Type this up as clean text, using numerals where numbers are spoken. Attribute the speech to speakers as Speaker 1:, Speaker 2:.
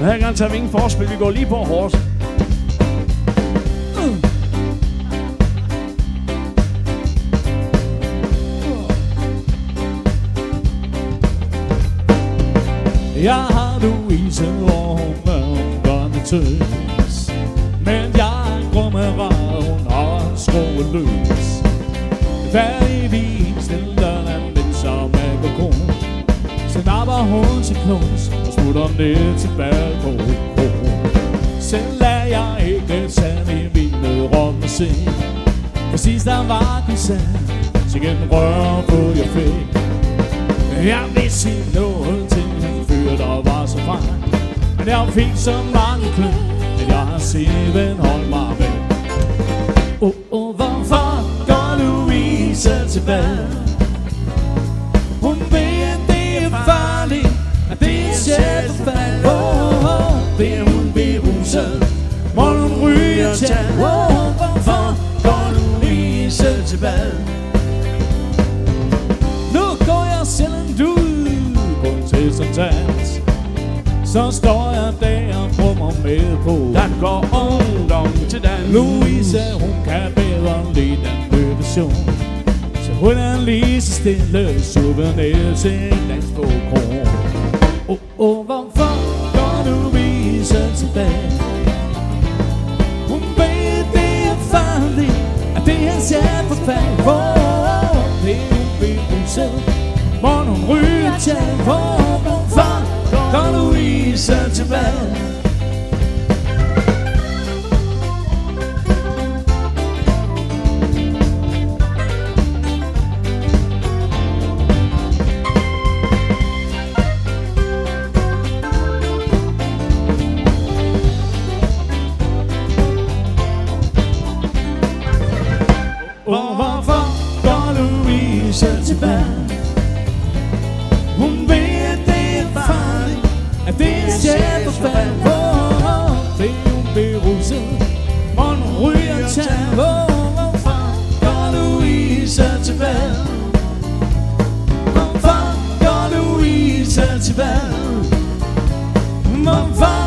Speaker 1: her gang tager vi ingen forspil, vi går lige på hårdt. Jeg har Louise, og hun gør med tøs. Men jeg går med rad, hun har skruet løs. Færdigvis stiller den den som agakon. Så napper hun til klons og smutter ned til balkon. Selv er jeg ikke tage i med rom og se. For sidst der var koncert, så gennem rør på jeg fik. Jeg vil sige noget til en fyr, der var så fræk. Men jeg fik så mange klø, at jeg har set holdt mig væk. Hvorfor går Louise tilbage? Hun ved, at det er farligt, at det er sjældfald. Det er hun beruset, må hun ryge til. Hvorfor går Louise tilbage? Nu går jeg sjældent ud på en tilsendsats. Så står jeg der og brummer med på.
Speaker 2: Der går ungdom til dans.
Speaker 1: Louise, hun kan bedre lide den løbeshow. Så hun er lige så stille, suppe ned til en dans på kron. Hvorfor går Louise tilbage? Hun ved, det er farligt, at det er sjældent for fald. Det er hun beruset, må hun ryge til. Hvorfor går Louise tilbage? Hvorfor går Louise tilbage? Hun ved, at det er farligt, at det er sjældent for fald. Det er hun beruset, må hun ryger til. Hvorfor går Louise tilbage? Hvorfor går Louise tilbage? Hvorfor